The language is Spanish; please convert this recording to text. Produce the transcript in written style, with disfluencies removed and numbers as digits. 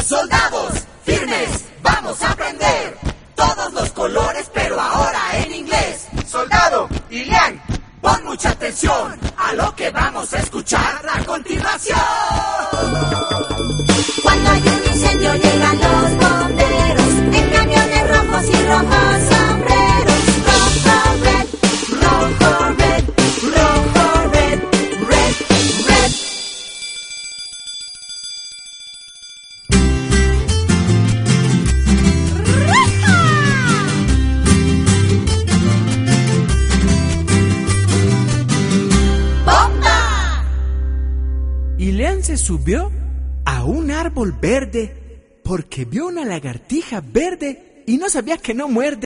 Soldados, firmes, vamos a aprender todos los colores, pero ahora en inglés. Soldado, Ilian, pon mucha atención a lo que vamos a escuchar a continuación. Cuando hay un incendio llegan los bomberos en camiones rojos y rojos sombreros. Rojo, red, rojo, red, rojo, red, red, red. ¡Bomba! Ilian se subió a un árbol verde porque vio una lagartija verde y no sabía que no muerde.